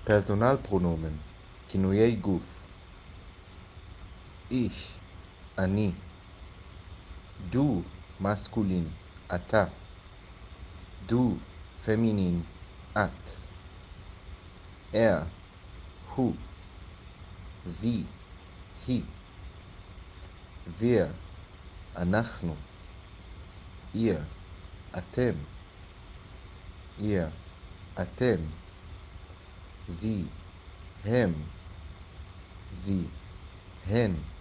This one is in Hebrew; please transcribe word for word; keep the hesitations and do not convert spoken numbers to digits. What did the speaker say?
פרסונל פרונומן, כינויי גוף. איש, אני. דו, מסקולין, אתה. דו, פמינין, את. er, הוא. sie, היא. wir, אנחנו. ihr, אתם. ihr, אתן. sie, הם. sie, הן.